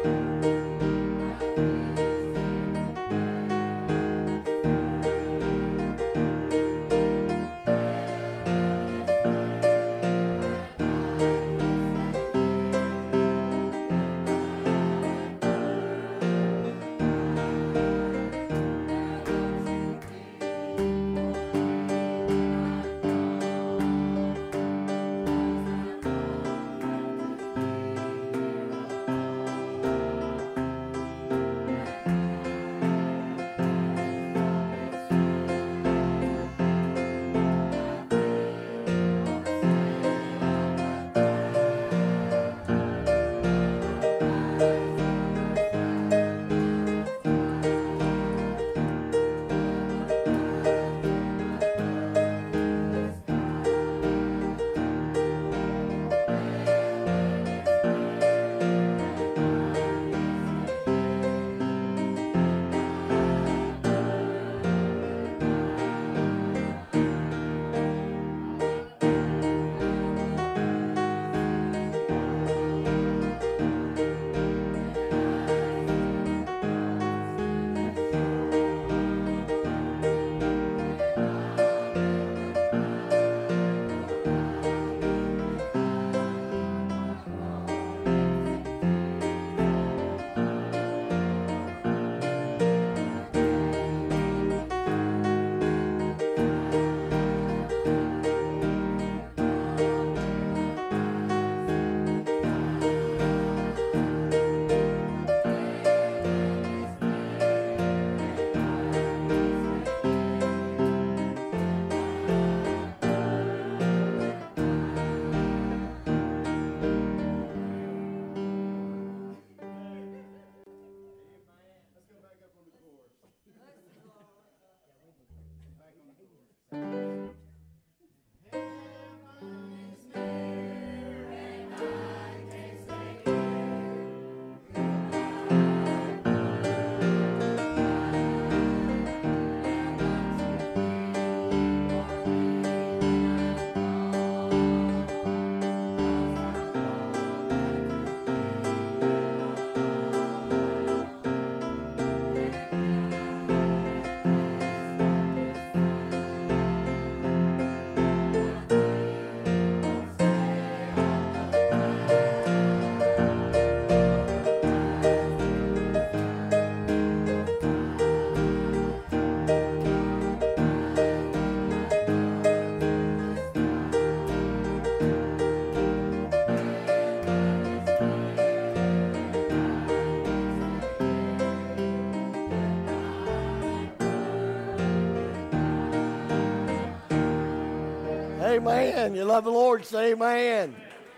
Amen. You love the Lord, say amen.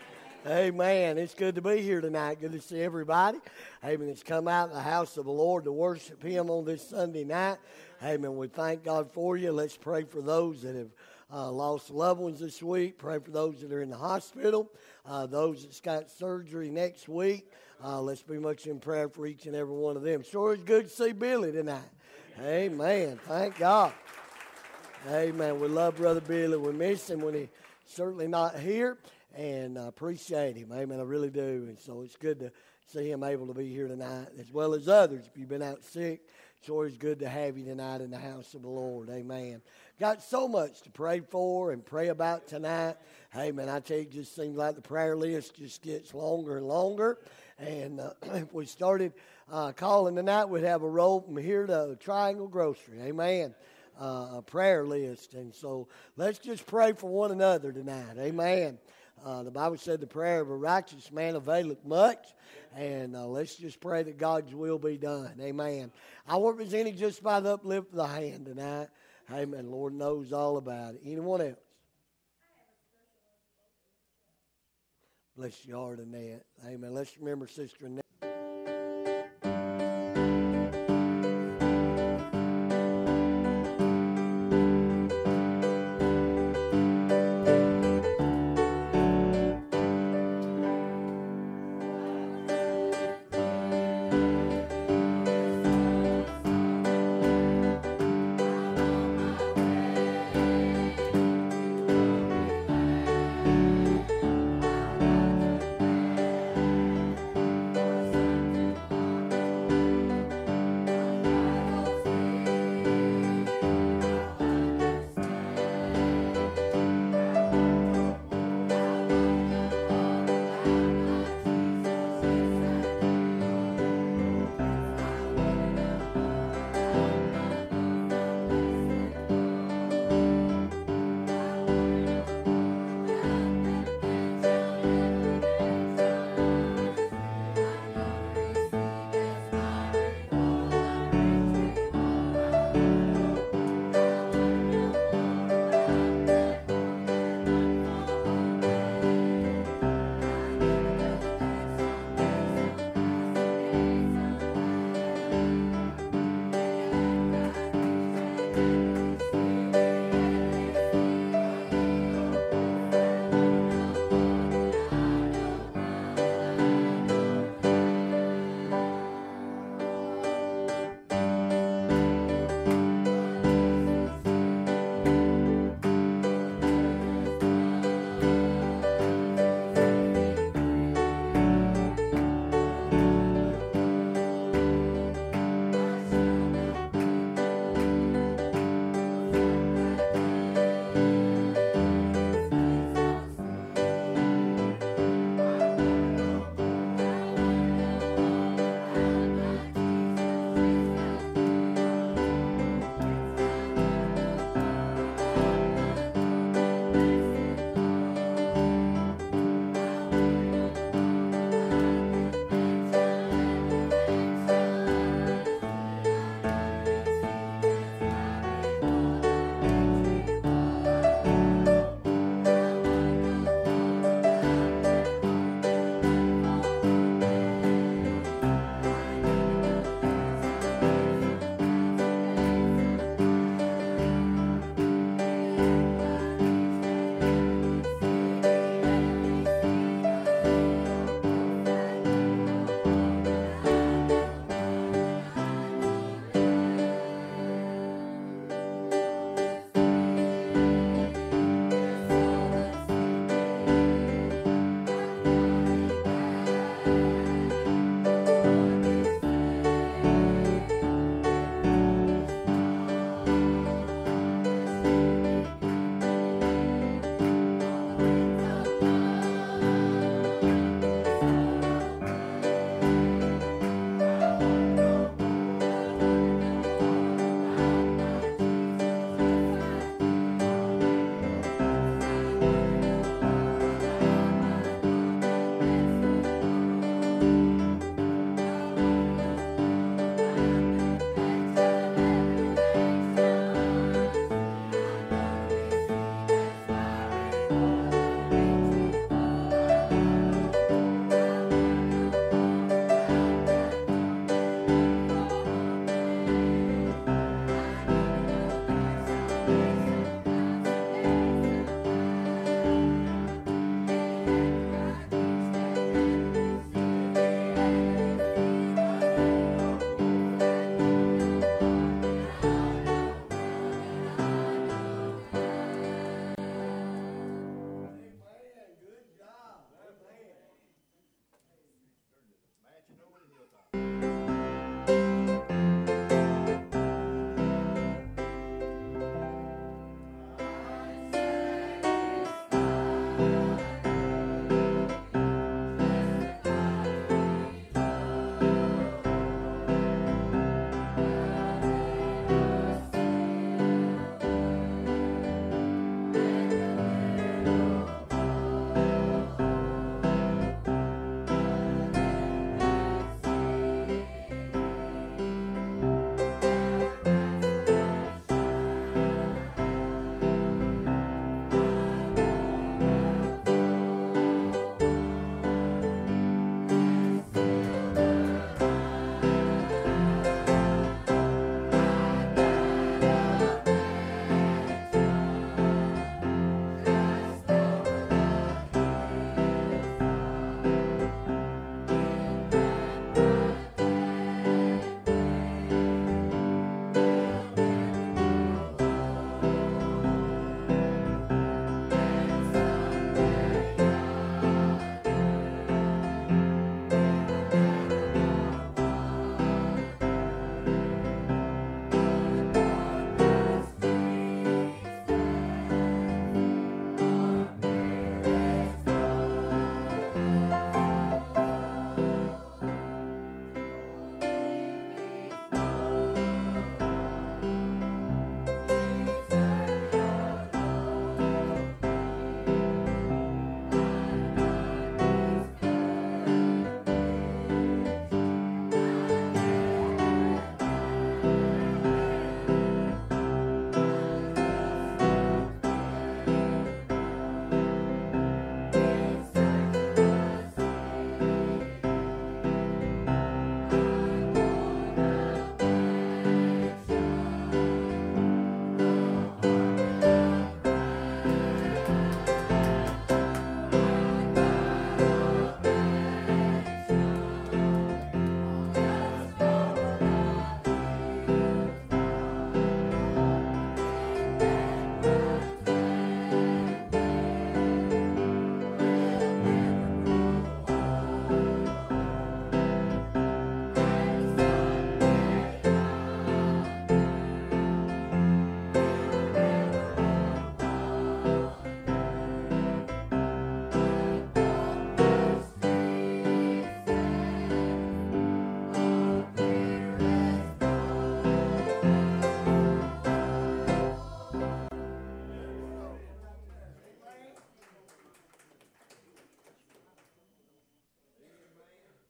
Amen. It's good to be here tonight. Good to see everybody. Amen. It's come out in the house of the Lord to worship Him on this Sunday night. Amen. We thank God for you. Let's pray for those that have lost loved ones this week. Pray for those that are in the hospital. Those that's got surgery next week. Let's be much in prayer for each and every one of them. Sure is good to see Billy tonight. Amen. Thank God. Amen. We love Brother Billy. We miss him when he's certainly not here, and I appreciate him. Amen. I really do. And so it's good to see him able to be here tonight, as well as others. If you've been out sick, it's always good to have you tonight in the house of the Lord. Amen. Got so much to pray for and pray about tonight. Amen. I tell you, it just seems like the prayer list just gets longer and longer. And if we started calling tonight, we'd have a roll from here to Triangle Grocery. Amen. A prayer list. And so let's just pray for one another tonight. Amen. The Bible said the prayer of a righteous man availeth much. And let's just pray that God's will be done. Amen. I wonder if there's any just by the uplift of the hand tonight. Amen. Lord knows all about it. Anyone else? Bless your heart, Annette. Amen. Let's remember Sister Annette.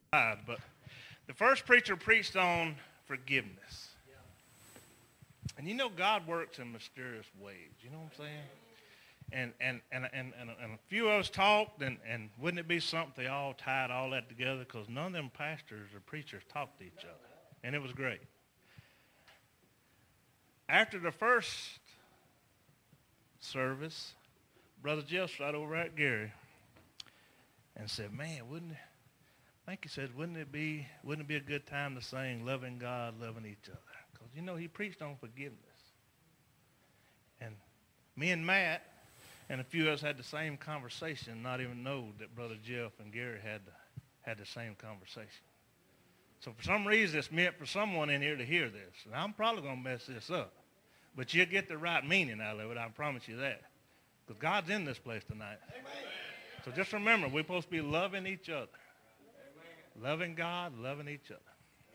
But the first preacher preached on forgiveness. And you know God works in mysterious ways. You know what I'm saying? And a few of us talked, and wouldn't it be something they all tied all that together? Because none of them pastors or preachers talked to each other. And it was great. After the first service, Brother Jeff sat over at Gary and said, man, I think he said, wouldn't it be a good time to sing loving God, loving each other? Because, you know, he preached on forgiveness. And me and Matt and a few of us had the same conversation, not even know that Brother Jeff and Gary had the same conversation. So for some reason, it's meant for someone in here to hear this. And I'm probably going to mess this up. But you'll get the right meaning out of it, I promise you that. Because God's in this place tonight. Amen. So just remember, we're supposed to be loving each other. Amen. Loving God, loving each other.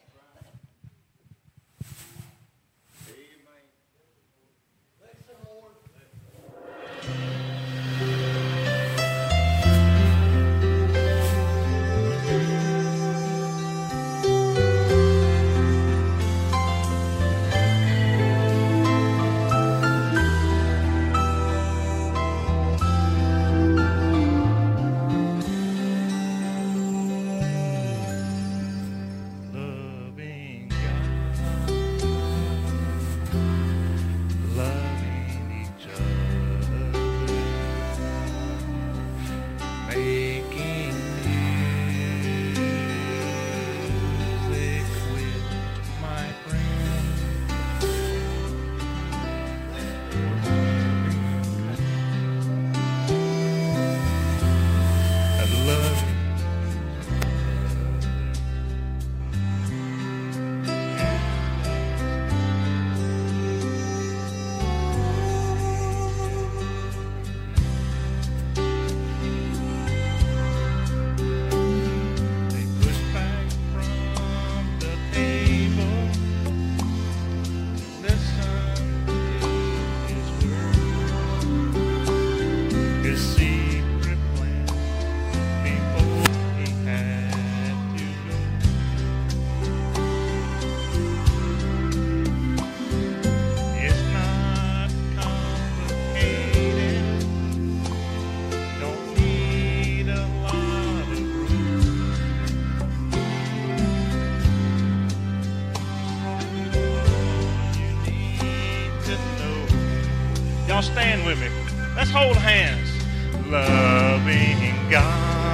Y'all stand with me. Let's hold hands. Loving God,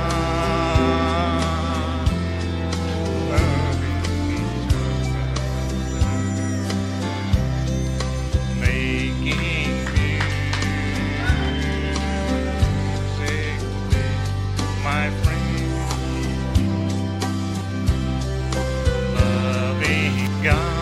loving each other, making music with my friends. Loving God.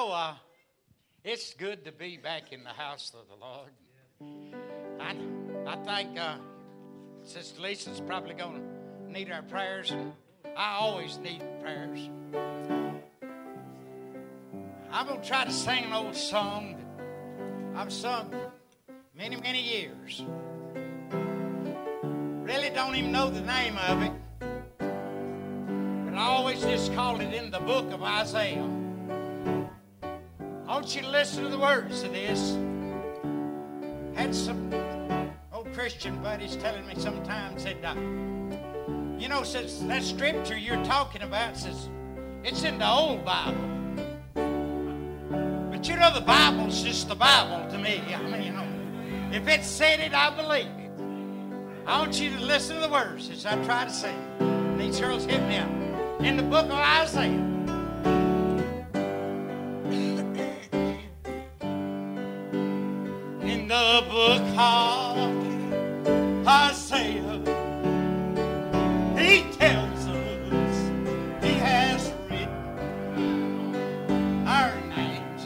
It's good to be back in the house of the Lord. I think Sister Lisa's probably going to need our prayers, and I always need prayers. I'm going to try to sing an old song that I've sung many, many years. Really don't even know the name of it, but I always just called it in the book of Isaiah. I want you to listen to the words of this. Had some old Christian buddies telling me sometimes, said, says that scripture you're talking about, says it's in the old Bible. But the Bible's just the Bible to me. I mean, if it said it, I believe it. I want you to listen to the words as I try to sing. These girls hit me out. In the book of Isaiah. In the book of Isaiah, he tells us he has written our names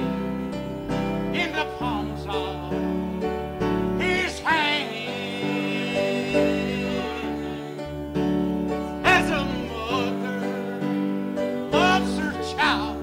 in the palms of his hand. As a mother loves her child,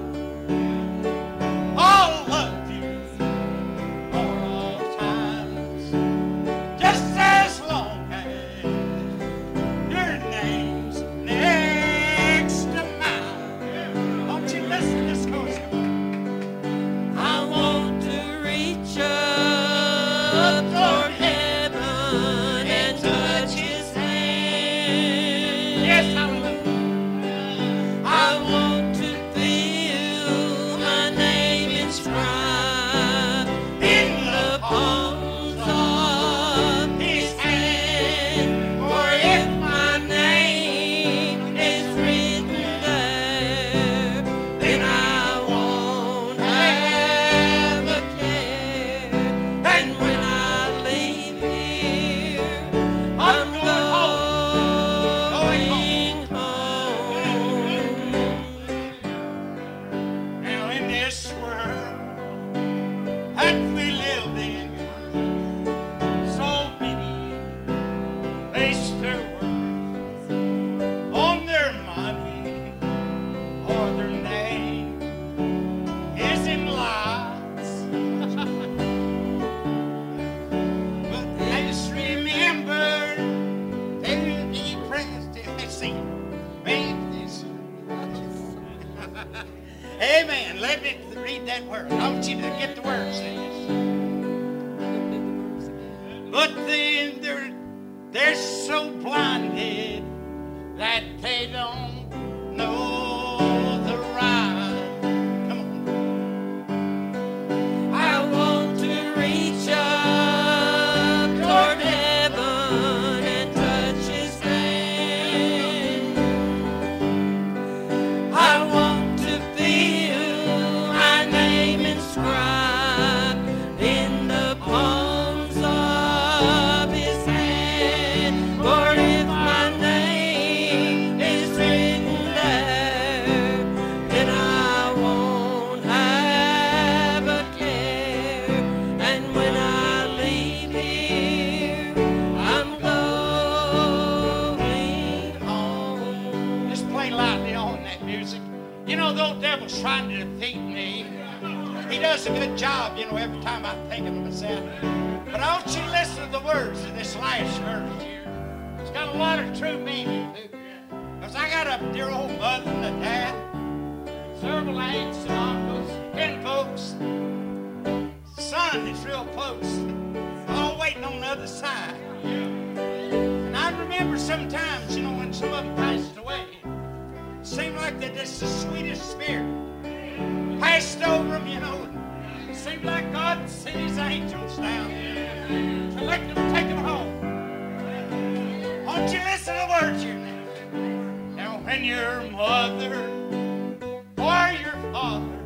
I'll love you for all times, just as long as your name's next to mine. Won't you listen to this chorus? Come on. I want to reach up toward heaven and touch his hand. Yes, hallelujah. I want to feel my name inscribed in the palms of his hand. For if my name is written there, then I won't have a care. And when I leave here, I'm going home. Now in this world that we live in, so many base their worth on their money or their name is in lies. But let's remember they will be pressed till they see make this. Amen. Let me read that word. I want you to get the words in this. But then they're so blinded that they don't know the right. Come on. I want to reach up toward heaven and touch his hand. I want to feel my name inscribed in the palms of his hand. For if my name is written there, then I won't have a care. And when I leave here, I'm going home. Just play lightly on that music. The old devil's trying to defeat me. He does a good job, every time I think of myself. But I want you to listen to the words of this last verse here. It's got a lot of true meaning, too. Because I got a dear old mother and a dad, several aunts and uncles, and folks. Son is real close, all waiting on the other side. And I remember sometimes, when some of them passed away, it seemed like they're just the sweetest spirit passed over them, It seemed like God sent his angels down to let them take them home. Won't you listen to the words here now? Now, when your mother or your father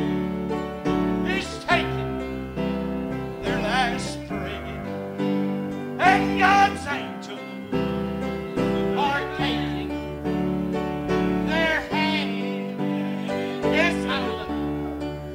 is taking their last breath, and God's angels are taking their hand, yes, hallelujah.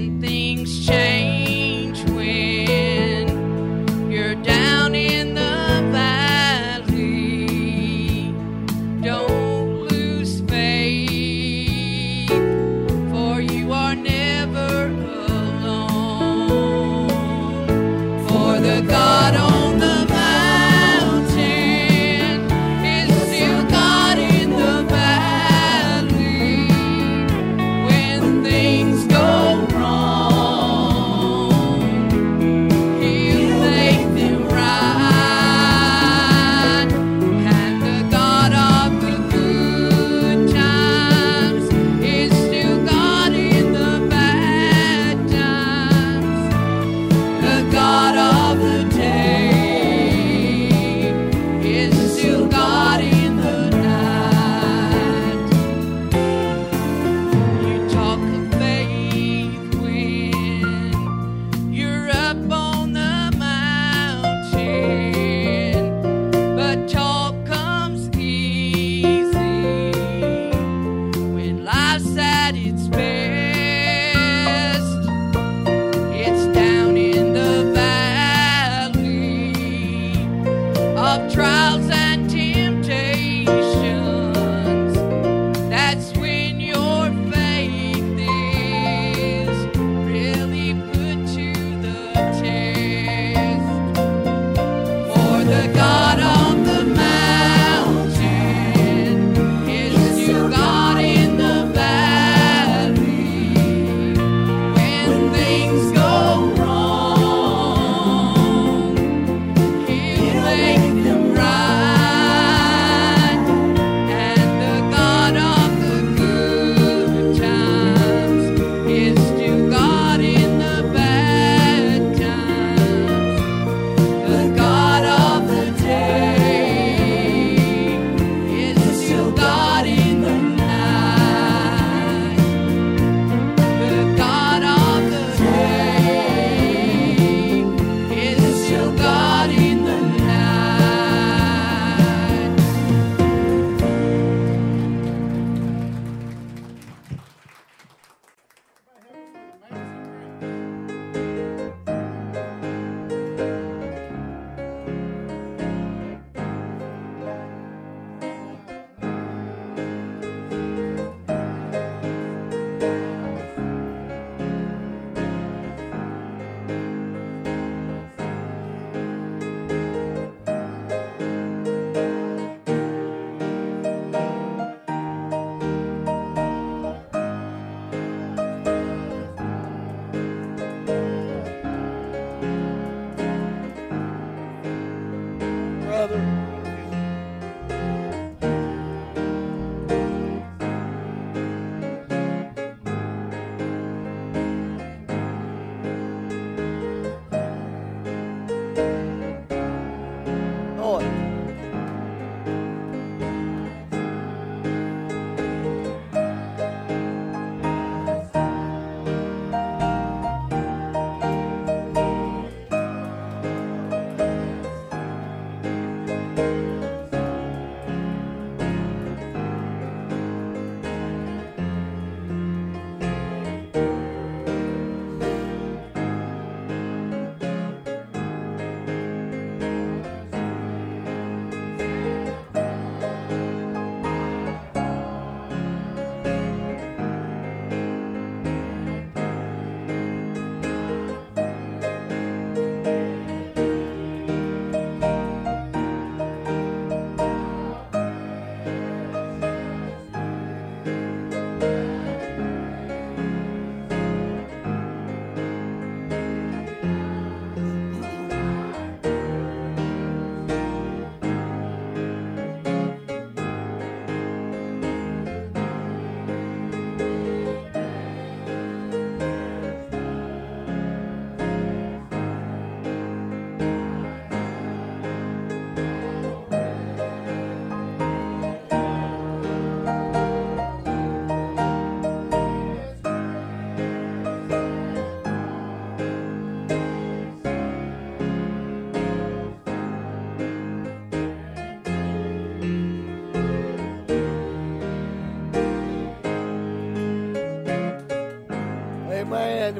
when things change, when you're down in the valley, don't lose faith, for you are never alone. For the God on the mountain is still God in the valley. When things go wrong,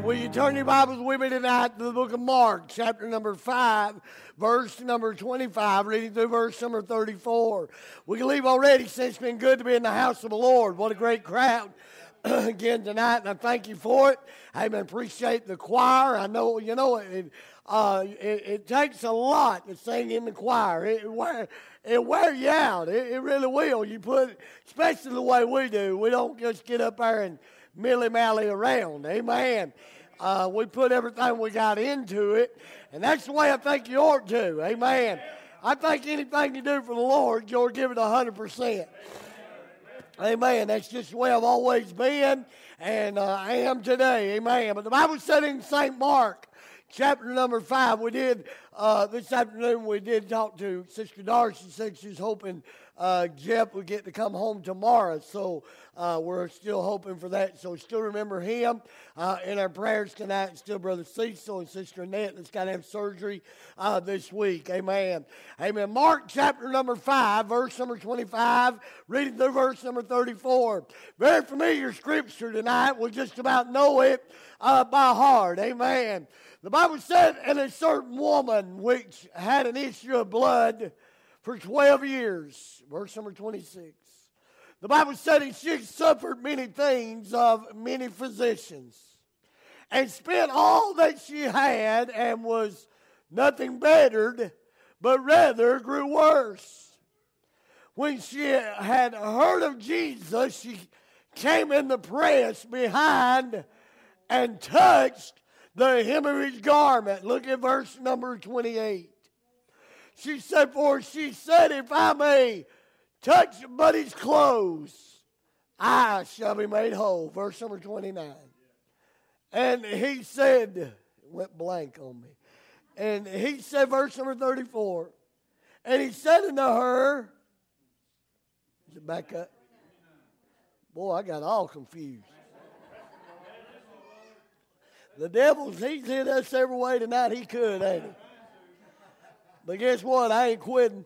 Amen. Will you turn your Bibles with me tonight to the book of Mark, chapter number 5, verse number 25, reading through verse number 34. We can leave already since it's been good to be in the house of the Lord. What a great crowd again tonight, and I thank you for it. Amen. Appreciate the choir. I know, it takes a lot to sing in the choir. It wears you out. It really will. Especially the way we do. We don't just get up there and milly-mally around. Amen. We put everything we got into it, and that's the way I think you ought to. Amen. I think anything you do for the Lord, you ought to give it 100%. Amen. That's just the way I've always been, and I am today. Amen. But the Bible said in St. Mark, chapter number 5, we did, this afternoon we did talk to Sister Darcy. Said she's hoping Jeff would get to come home tomorrow. So we're still hoping for that. So still remember him in our prayers tonight. Still Brother Cecil and Sister Annette that's got to have surgery this week. Amen. Amen. Mark chapter number 5, verse number 25, reading through verse number 34. Very familiar scripture tonight. We'll just about know it by heart. Amen. The Bible said, and a certain woman which had an issue of blood for 12 years, verse number 26. The Bible said, and she suffered many things of many physicians, and spent all that she had, and was nothing bettered, but rather grew worse. When she had heard of Jesus, she came in the press behind and touched the hem of his garment. Look at verse number 28. She said, if I may touch but his clothes, I shall be made whole. Verse number 29. And he said, went blank on me. And he said, verse number 34. And he said unto her, is it back up? Boy, I got all confused. The devil's, he's hit us every way tonight he could, ain't he? But guess what? I ain't quitting.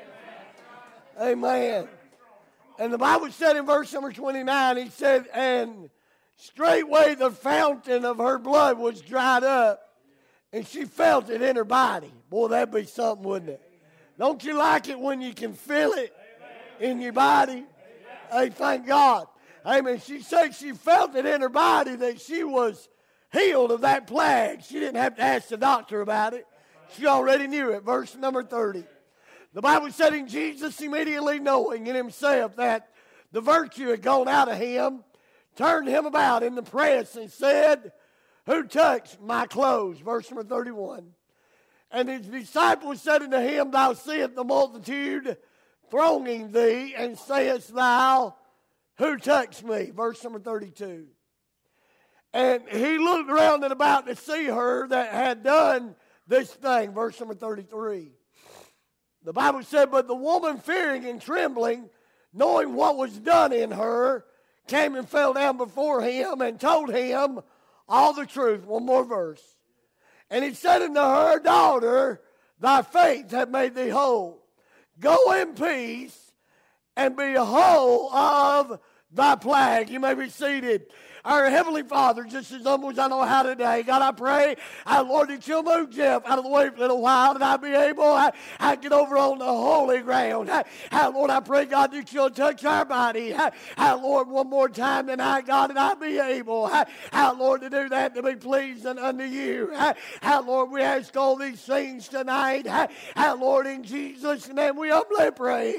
Amen. And the Bible said in verse number 29, he said, and straightway the fountain of her blood was dried up, and she felt it in her body. Boy, that'd be something, wouldn't it? Don't you like it when you can feel it in your body? Hey, thank God. Amen. She said she felt it in her body that she was healed of that plague. She didn't have to ask the doctor about it. She already knew it. Verse number 30. The Bible said, in Jesus immediately knowing in himself that the virtue had gone out of him, turned him about in the press and said, who touched my clothes? Verse number 31. And his disciples said unto him, thou seest the multitude thronging thee, and sayest thou, who touched me? Verse number 32. And he looked around and about to see her that had done this thing. Verse number 33. The Bible said, but the woman fearing and trembling, knowing what was done in her, came and fell down before him and told him all the truth. One more verse. And he said unto her, daughter, thy faith hath made thee whole. Go in peace and be whole of thy plague. You may be seated. Our Heavenly Father, just as humble as I know how today, God, I pray, Lord, that you'll move Jeff out of the way for a little while, that I'll be able to get over on the holy ground. Lord, I pray, God, that you'll touch our body. Lord, one more time tonight, God, that I'll be able, Lord, to do that, to be pleasing unto you. Lord, we ask all these things tonight. Lord, in Jesus' name, we humbly pray.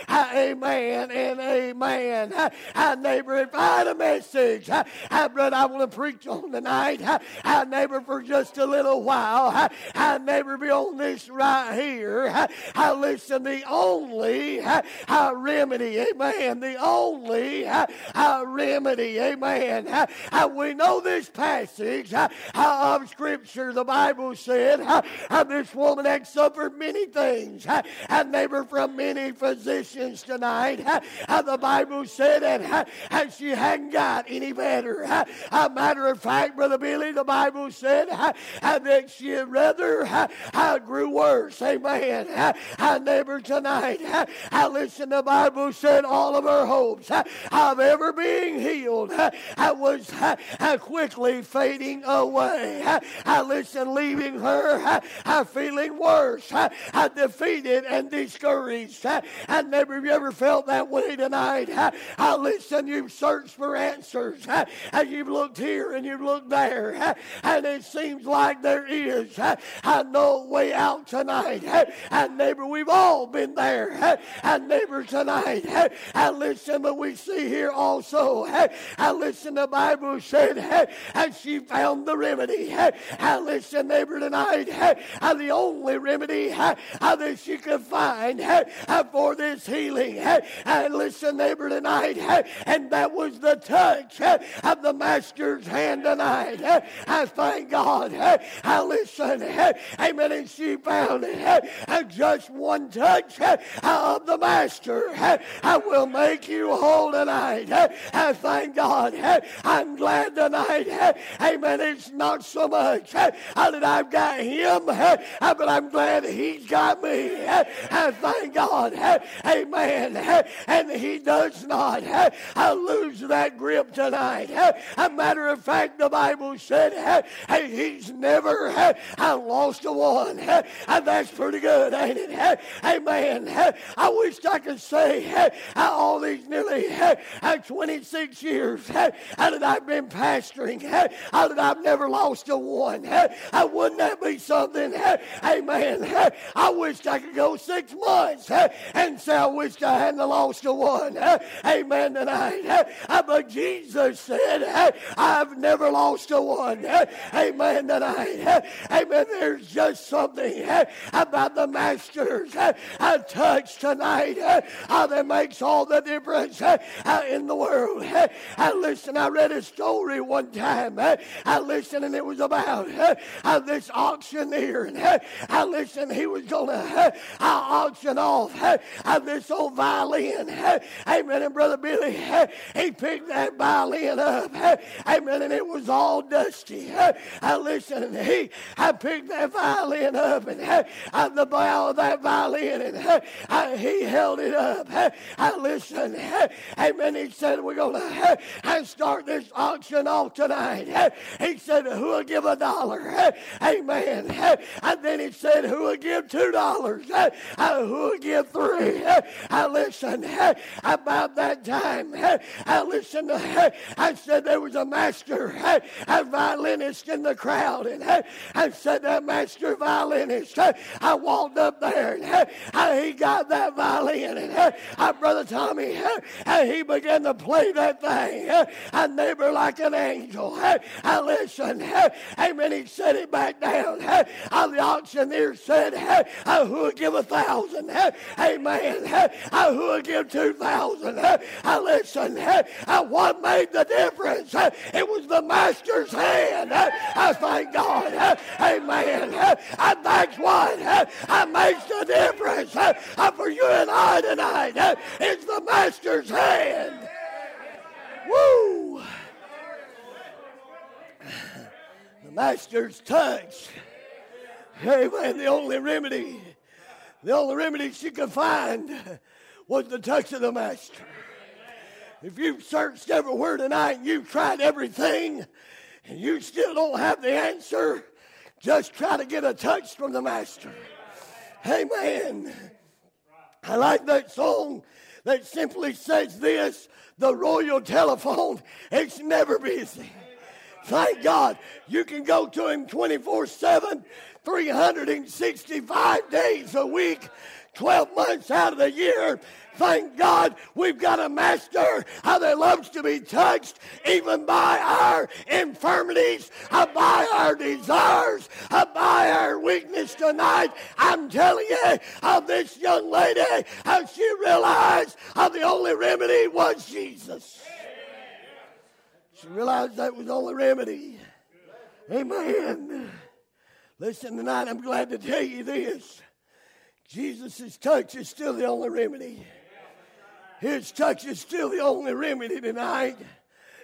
Amen and amen. Neighbor, if I had a message, brother, I want to preach on tonight. Neighbor, for just a little while. Neighbor, be on this right here. Listen, the only remedy, amen, the only remedy, amen. We know this passage of Scripture. The Bible said this woman had suffered many things. Neighbor, from many physicians tonight. The Bible said that she hadn't got any better. matter. A matter of fact, Brother Billy, the Bible said that she rather grew worse. Amen. Neighbor, tonight, listen, the Bible said all of her hopes of ever being healed was quickly fading away. Listen, leaving her feeling worse, defeated and discouraged. And never you ever felt that way tonight? Listen, you've searched for answers, and you've looked here and you've looked there, and it seems like there is no way out tonight. And neighbor, we've all been there. And neighbor, tonight, listen, but we see here also, listen, the Bible said, and she found the remedy. Listen, neighbor, tonight, the only remedy that she could find for this healing. And listen, neighbor, tonight, and that was the touch of the Master's hand tonight. I thank God. Listen, amen, and she found just one touch of the Master. I will make you whole tonight. I thank God. I'm glad tonight. Amen. It's not so much that I've got him, but I'm glad he's got me. I thank God. Amen. And he does not lose that grip tonight. A matter of fact, the Bible said he's never lost a one. And that's pretty good, ain't it? Amen. I wish I could say all these nearly 26 years that I've been pastoring, that I've never lost a one. Wouldn't that be something? Amen. I wish I could go 6 months and say I wish I hadn't lost a one. Amen tonight. But Jesus said, I've never lost a one. Amen tonight. Amen. There's just something about the Master's touch tonight that makes all the difference in the world. Listen, I read a story one time. Listen, and it was about this auctioneer. And listen, he was going to auction off this old violin. Amen. And Brother Billy, he picked that violin up. Amen. And it was all dusty. Listen, and he picked that violin up, and the bow of that violin, and he held it up. Listen, amen. He said, we're going to start this auction off tonight. He said, who will give $1? Amen. And then he said, who will give $2? Who will give $3? Listen, about that time, listen, I said there was a master violinist in the crowd, and I said that master violinist, I walked up there, and he got that violin, and Brother Tommy, he began to play that thing, a neighbor like an angel. Listen, amen, he set it back down. The auctioneer said, who will give 1,000? Amen. Who will give 2,000? Listen, what made the difference? It was the Master's hand. I thank God. Amen. And that's what makes the difference for you and I tonight. It's the Master's hand. Woo! The Master's touch. Amen. The only remedy she could find was the touch of the Master. If you've searched everywhere tonight and you've tried everything and you still don't have the answer, just try to get a touch from the Master. Amen. I like that song that simply says this: the royal telephone, it's never busy. Thank God you can go to him 24/7, 365 days a week, 12 months out of the year. Thank God we've got a Master that loves to be touched even by our infirmities, by our desires, by our weakness tonight. I'm telling you, this young lady, she realized the only remedy was Jesus. She realized that was the only remedy. Amen. Listen, tonight I'm glad to tell you this. Jesus' touch is still the only remedy. His touch is still the only remedy tonight.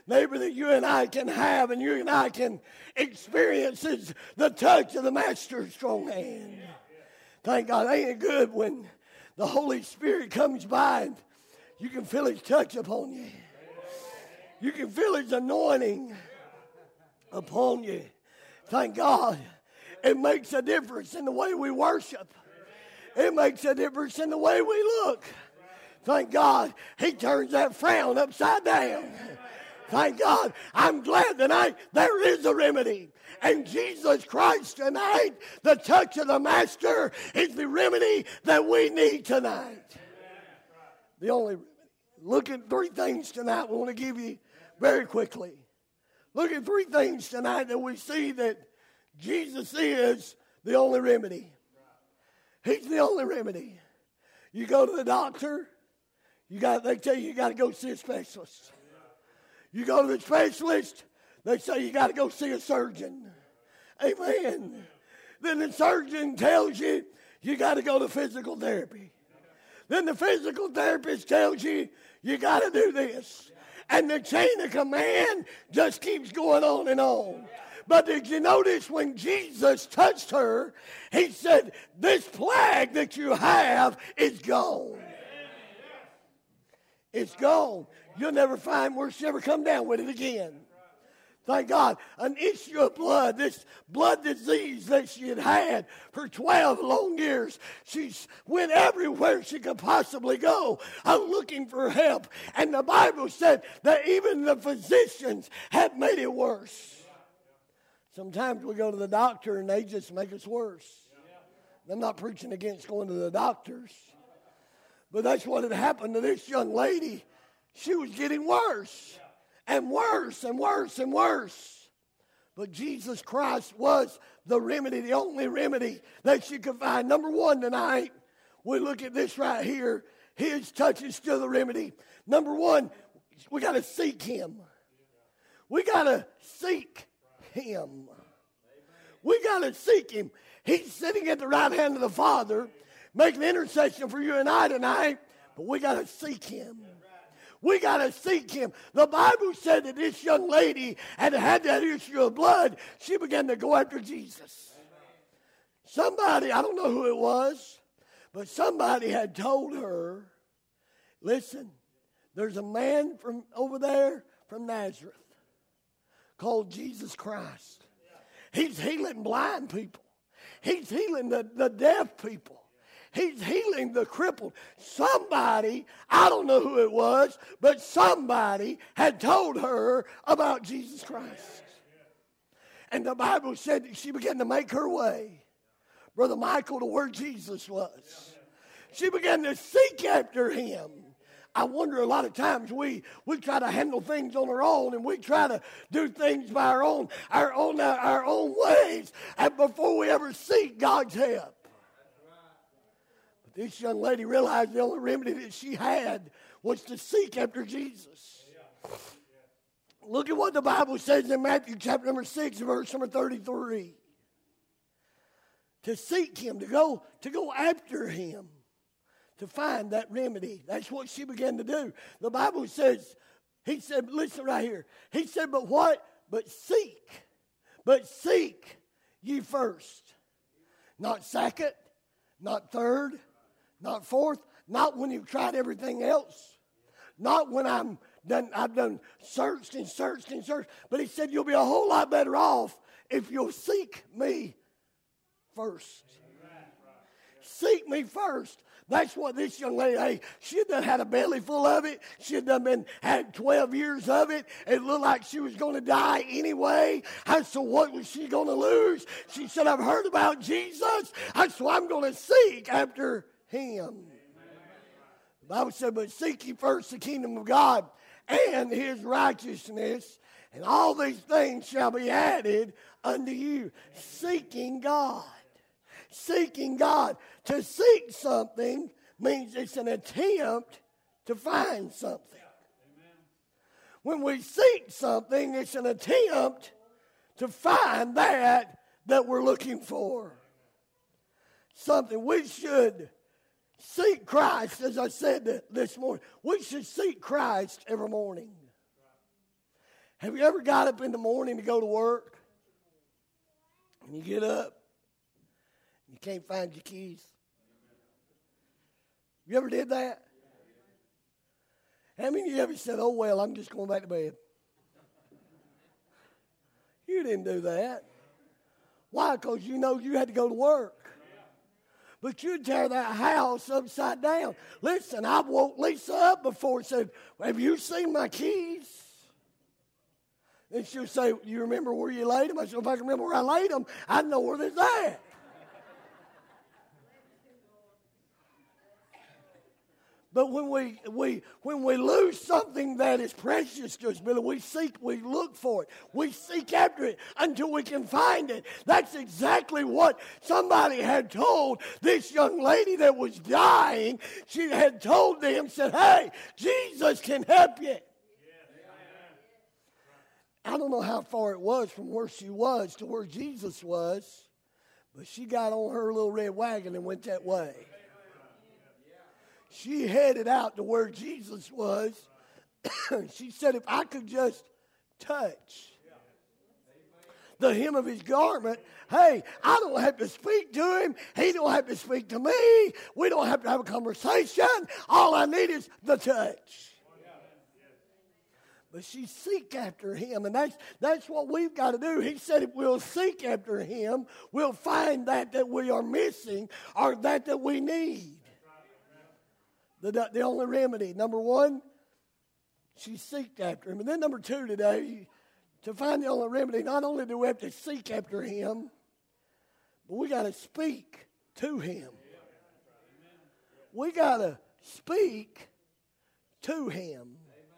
neighbor, that you and I can have and you and I can experience is the touch of the Master's strong hand. Thank God. Ain't it good when the Holy Spirit comes by and you can feel His touch upon you. You can feel His anointing upon you. Thank God. It makes a difference in the way we worship. It makes a difference in the way we look. Thank God. He turns that frown upside down. Thank God. I'm glad tonight there is a remedy. And Jesus Christ tonight, the touch of the Master, is the remedy that we need tonight. The only remedy. Look at three things tonight we want to give you very quickly. Look at three things tonight that we see that Jesus is the only remedy. He's the only remedy. You go to the doctor, they tell you got to go see a specialist. You go to the specialist, they say you got to go see a surgeon. Amen. Then the surgeon tells you you got to go to physical therapy. Then the physical therapist tells you you got to do this. And the chain of command just keeps going on and on. But did you notice when Jesus touched her, He said, this plague that you have is gone. It's gone. You'll never find where she ever come down with it again. Thank God. An issue of blood, this blood disease that she had had for 12 long years. She went everywhere she could possibly go looking for help. And the Bible said that even the physicians had made it worse. Sometimes we go to the doctor and they just make us worse. I'm not preaching against going to the doctors. But that's what had happened to this young lady. She was getting worse and worse and worse and worse. But Jesus Christ was the remedy, the only remedy that she could find. Number one tonight, we look at this right here. His touch is still the remedy. Number one, we got to seek Him. We got to seek Him. We got to seek Him. He's sitting at the right hand of the Father, making intercession for you and I tonight, but we got to seek Him. We got to seek Him. The Bible said that this young lady had that issue of blood. She began to go after Jesus. Somebody, I don't know who it was, but somebody had told her, listen, there's a man from over there from Nazareth called Jesus Christ. He's healing blind people. He's healing the deaf people. He's healing the crippled. Somebody, I don't know who it was, but somebody had told her about Jesus Christ. And the Bible said that she began to make her way, Brother Michael, to where Jesus was. She began to seek after Him. I wonder a lot of times we try to handle things on our own and we try to do things by our own ways and before we ever seek God's help. But this young lady realized the only remedy that she had was to seek after Jesus. Look at what the Bible says in Matthew chapter number 6, verse number 33. To seek Him, to go after Him. To find that remedy. That's what she began to do. The Bible says, He said, listen right here. He said, but what? But seek ye first. Not second, not third, not fourth, not when you've tried everything else. Not when I've done searched and searched and searched. But He said, you'll be a whole lot better off if you'll seek me first. Seek me first. That's what this young lady, she had done had a belly full of it. She had had 12 years of it. It looked like she was going to die anyway. And so what was she going to lose? She said, I've heard about Jesus, and so I'm going to seek after Him. The Bible said, but seek ye first the kingdom of God and His righteousness, and all these things shall be added unto you. Seeking God. Seeking God. To seek something means it's an attempt to find something. When we seek something, it's an attempt to find that we're looking for. Something. We should seek Christ, as I said this morning. We should seek Christ every morning. Have you ever got up in the morning to go to work? And you get up, and you can't find your keys? You ever did that? How many of you ever said, oh, well, I'm just going back to bed? You didn't do that. Why? Because you know you had to go to work. But you'd tear that house upside down. Listen, I woke Lisa up before and said, have you seen my keys? And she'll say, you remember where you laid them? I said, if I can remember where I laid them, I know where they're at. But when we lose something that is precious to us, Billy, we look for it. We seek after it until we can find it. That's exactly what somebody had told this young lady that was dying. She had told them, said, hey, Jesus can help you. I don't know how far it was from where she was to where Jesus was, but she got on her little red wagon and went that way. She headed out to where Jesus was. She said, if I could just touch the hem of his garment, hey, I don't have to speak to him. He don't have to speak to me. We don't have to have a conversation. All I need is the touch. But she seek after him, and that's what we've got to do. He said if we'll seek after him, we'll find that we are missing or that we need. The only remedy. Number one, she seeked after him. And then number two today, to find the only remedy, not only do we have to seek after him, but we got to speak to him. We got to speak to him.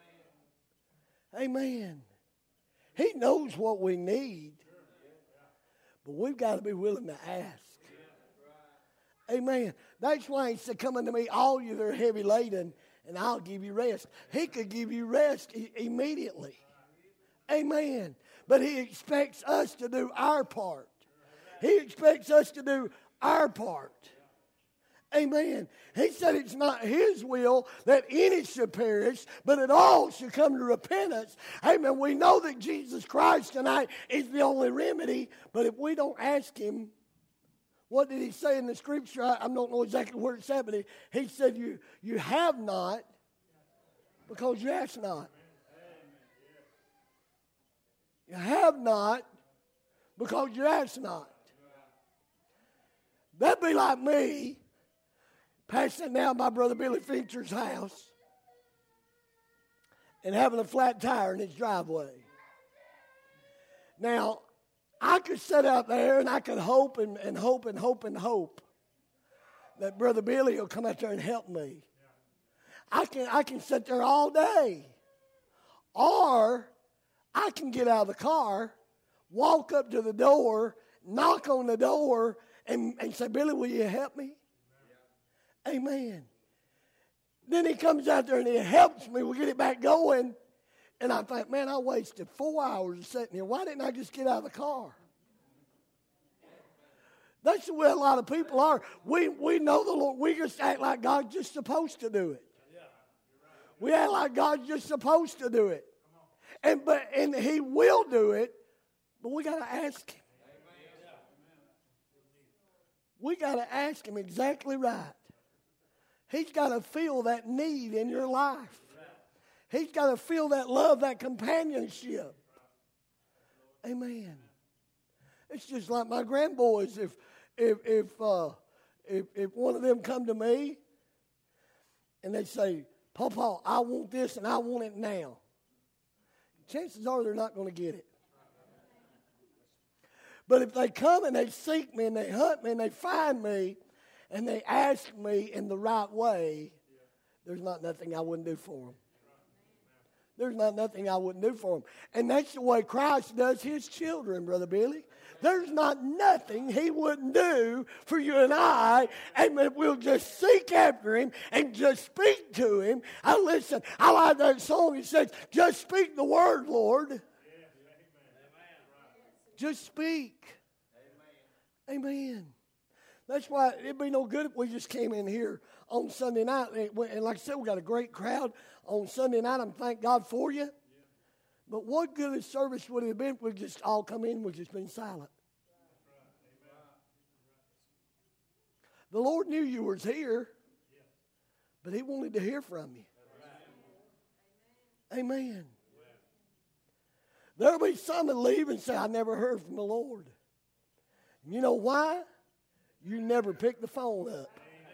Amen. He knows what we need, but we've got to be willing to ask. Amen. That's why he said, come unto me, all you that are heavy laden, and I'll give you rest. He could give you rest immediately. Amen. But he expects us to do our part. He expects us to do our part. Amen. He said it's not his will that any should perish, but that all should come to repentance. Amen. We know that Jesus Christ tonight is the only remedy, but if we don't ask him, what did he say in the scripture? I don't know exactly where it's at, but he said you have not because you ask not. You have not because you ask not. That'd be like me passing down my brother Billy Fincher's house and having a flat tire in his driveway. Now, I could sit out there and I could hope and hope and hope and hope that Brother Billy will come out there and help me. I can sit there all day. Or I can get out of the car, walk up to the door, knock on the door, and say, Billy, will you help me? Amen. Then he comes out there and he helps me. We get it back going. And I think, man, I wasted 4 hours sitting here. Why didn't I just get out of the car? That's the way a lot of people are. We know the Lord. We just act like God's just supposed to do it. We act like God's just supposed to do it. And he will do it, but we got to ask him. We got to ask him exactly right. He's got to feel that need in your life. He's got to feel that love, that companionship. Amen. It's just like my grandboys. If one of them come to me and they say, Papa, I want this and I want it now, chances are they're not going to get it. But if they come and they seek me and they hunt me and they find me and they ask me in the right way, there's not nothing I wouldn't do for them. There's not nothing I wouldn't do for them. And that's the way Christ does his children, Brother Billy. There's not nothing he wouldn't do for you and I, and if we'll just seek after him and just speak to him. Listen, I like that song. It says, just speak the word, Lord. Just speak. Amen. That's why it'd be no good if we just came in here on Sunday night. And like I said, we got a great crowd on Sunday night. I'm thank God for you. But what good a service would it have been if we just all come in and we've just been silent? The Lord knew you was here, but He wanted to hear from you. Amen. There'll be some that leave and say, I never heard from the Lord. You know why? You never picked the phone up.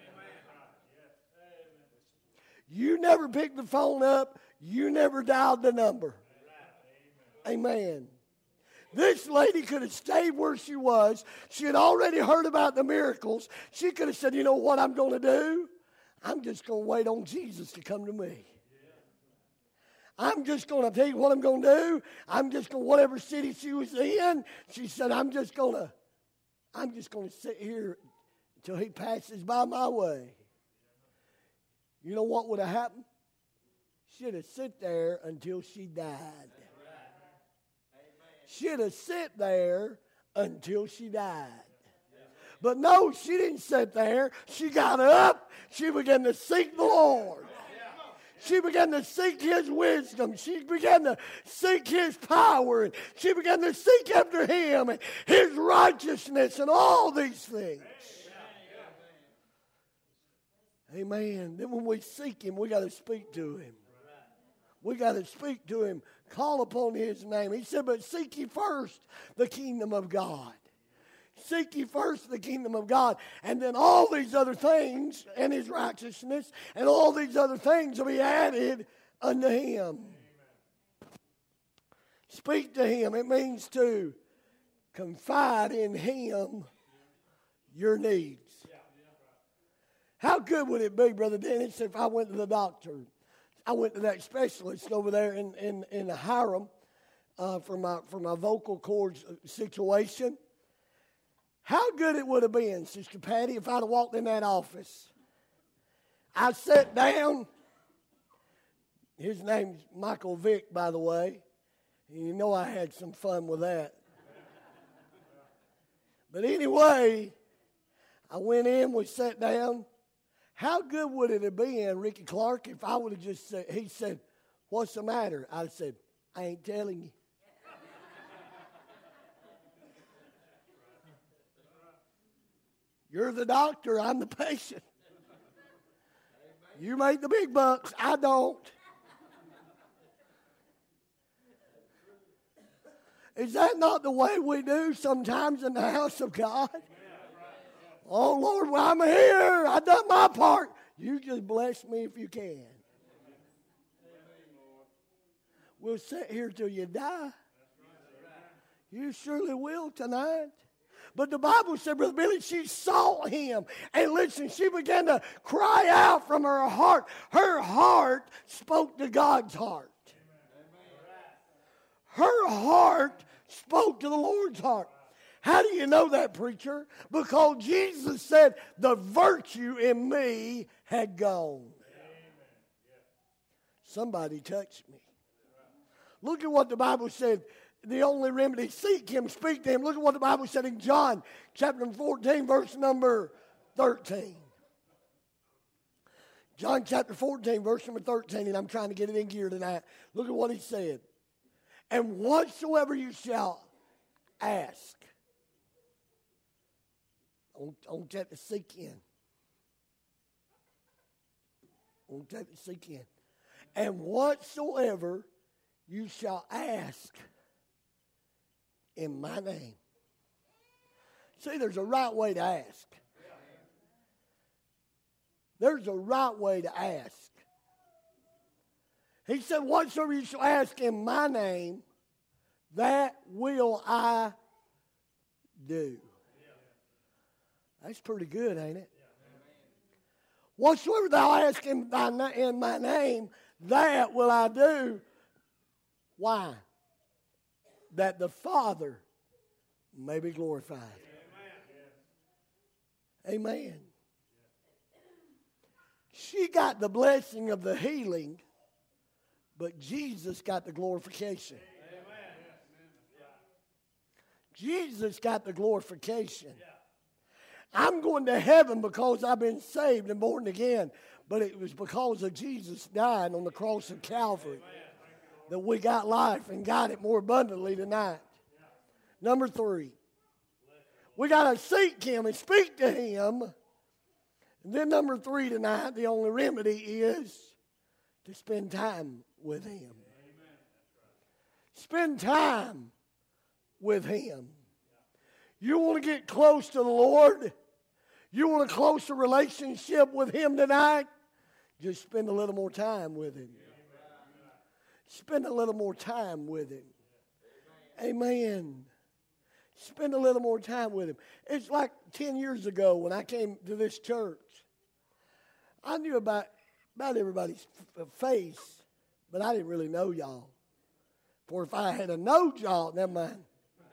You never picked the phone up. You never dialed the number. Amen. This lady could have stayed where she was. She had already heard about the miracles. She could have said, you know what I'm going to do? I'm just going to wait on Jesus to come to me. I'm just going to tell you what I'm going to do. I'm just going to, whatever city she was in, she said, I'm just going to sit here until He passes by my way. You know what would have happened? She'd have sit there until she died. She'd have sit there until she died. But no, she didn't sit there. She got up. She began to seek the Lord. She began to seek His wisdom. She began to seek His power. And she began to seek after Him and His righteousness and all these things. Amen. Then when we seek Him, we got to speak to Him. We got to speak to Him. Call upon His name. He said, but seek ye first the kingdom of God. Seek ye first the kingdom of God, and then all these other things and His righteousness and all these other things will be added unto Him. Speak to Him. It means to confide in Him your needs. How good would it be, Brother Dennis, if I went to the doctor? I went to that specialist over there in Hiram for my vocal cords situation. How good it would have been, Sister Patty, if I'd have walked in that office. I sat down. His name's Michael Vick, by the way. You know I had some fun with that. But anyway, I went in, we sat down. How good would it have been, Ricky Clark, if I would have just said, he said, what's the matter? I said, I ain't telling you. You're the doctor, I'm the patient. You make the big bucks, I don't. Is that not the way we do sometimes in the house of God? Oh, Lord, well, I'm here. I done my part. You just bless me if you can. We'll sit here till you die. You surely will tonight. But the Bible said, Brother Billy, she sought Him. And listen, she began to cry out from her heart. Her heart spoke to God's heart. Her heart spoke to the Lord's heart. How do you know that, preacher? Because Jesus said, the virtue in me had gone. Somebody touched me. Look at what the Bible said. The only remedy, seek Him, speak to Him. Look at what the Bible said in John chapter 14, verse number 13. John chapter 14, verse number 13, and I'm trying to get it in gear tonight. Look at what He said. And whatsoever you shall ask, I want that to sink in. I want that to sink in. And whatsoever you shall ask in my name. See, there's a right way to ask. There's a right way to ask. He said, whatsoever you shall ask in my name, that will I do. That's pretty good, ain't it? Whatsoever thou ask in my name, that will I do. Why? That the Father may be glorified. Amen. She got the blessing of the healing, but Jesus got the glorification. Jesus got the glorification. I'm going to heaven because I've been saved and born again, but it was because of Jesus dying on the cross of Calvary. that we got life and got it more abundantly tonight. Number 3, we got to seek Him and speak to Him. And then number 3 tonight, the only remedy is to spend time with Him. Spend time with Him. You want to get close to the Lord? You want a closer relationship with Him tonight? Just spend a little more time with Him. Spend a little more time with Him. Amen. Spend a little more time with Him. It's like 10 years ago when I came to this church. I knew about everybody's face, but I didn't really know y'all. For if I had known y'all, never mind.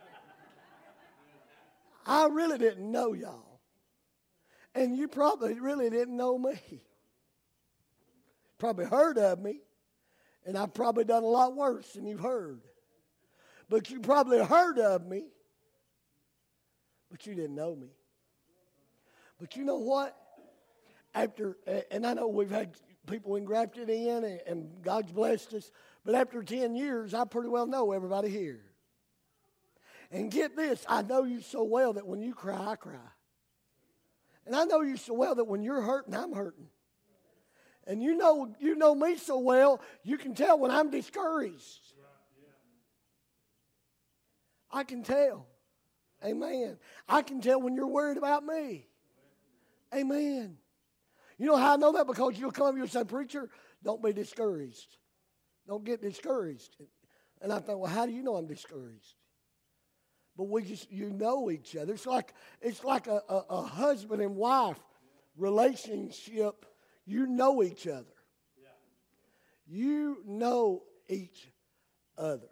I really didn't know y'all. And you probably really didn't know me. Probably heard of me. And I've probably done a lot worse than you've heard. But you probably heard of me. But you didn't know me. But you know what? And I know we've had people engrafted in and God's blessed us. But after 10 years, I pretty well know everybody here. And get this, I know you so well that when you cry, I cry. And I know you so well that when you're hurting, I'm hurting. And you know me so well, you can tell when I'm discouraged. I can tell. Amen. I can tell when you're worried about me. Amen. You know how I know that? Because you'll come, you'll say, preacher, don't be discouraged. Don't get discouraged. And I thought, well, how do you know I'm discouraged? But you know each other. It's like a husband and wife relationship. You know each other. You know each other.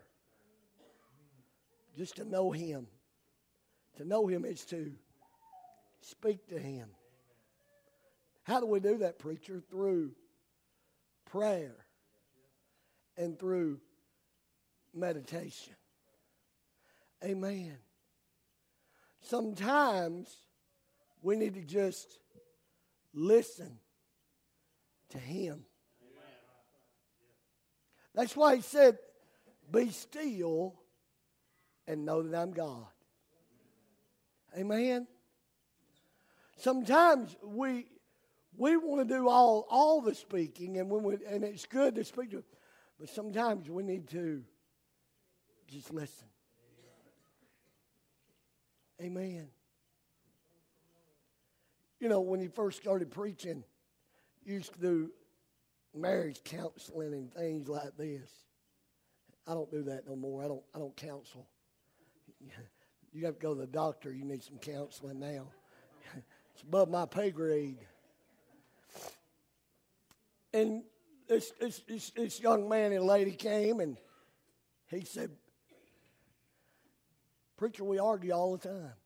Just to know Him. To know Him is to speak to Him. How do we do that, preacher? Through prayer and through meditation. Amen. Sometimes we need to just listen to Him. That's why He said, be still and know that I'm God. Amen. Sometimes we want to do all the speaking, and it's good to speak to Him, but sometimes we need to just listen. Amen. You know, when he first started preaching, he used to do marriage counseling and things like this. I don't do that no more. I don't counsel. You have to go to the doctor. You need some counseling now. It's above my pay grade. And this young man and lady came, and he said, preacher, we argue all the time.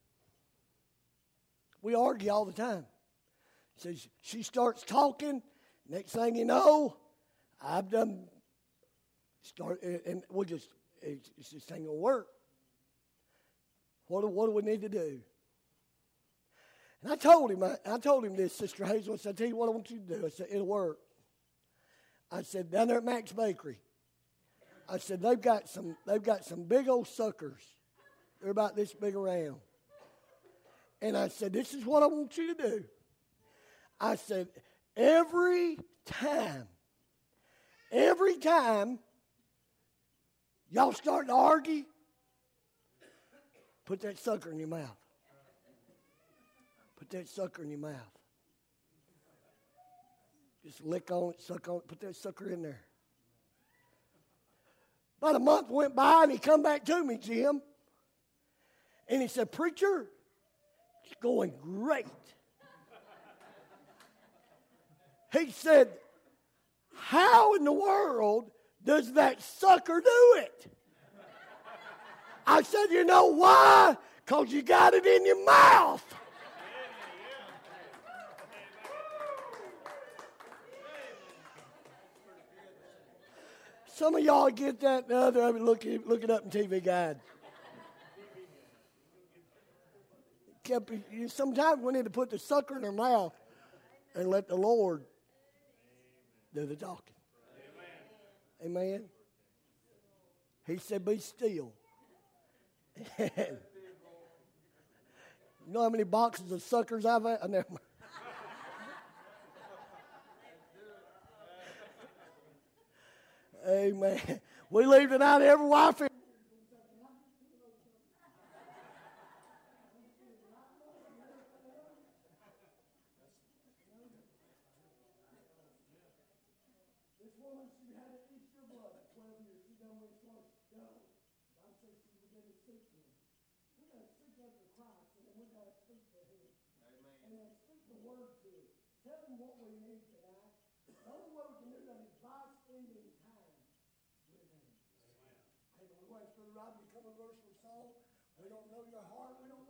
We argue all the time. He says, she starts talking. Next thing you know, I've done start, and it's just ain't gonna work. What do we need to do? And I told him this, Sister Hazel. I said, I tell you what I want you to do. I said, it'll work. I said, down there at Max Bakery, I said, they've got some big old suckers. They're about this big around. And I said, this is what I want you to do. I said, every time y'all start to argue, put that sucker in your mouth. Put that sucker in your mouth. Just lick on it, suck on it, put that sucker in there. About a month went by, and he come back to me, Jim. And he said, preacher, it's going great. He said, how in the world does that sucker do it? I said, you know why? Because you got it in your mouth. Some of y'all get that and the other. I mean, look it up in TV Guide. Sometimes we need to put the sucker in our mouth and let the Lord do the talking. Amen. He said, be still. You know how many boxes of suckers I've had? Never mind. Amen. We leave tonight, every wife. This woman, she had an issue of blood at 12 years. She done went far. Go. I'm saying she began to speak to him. We got to speak unto Christ, and then we got to speak to him. Amen. And then speak the word to him. Tell him what we need tonight. The only way we can do that is by spending time with him. Amen. Hey, we wait for the Rob to come and verse with song. We don't know your heart. We don't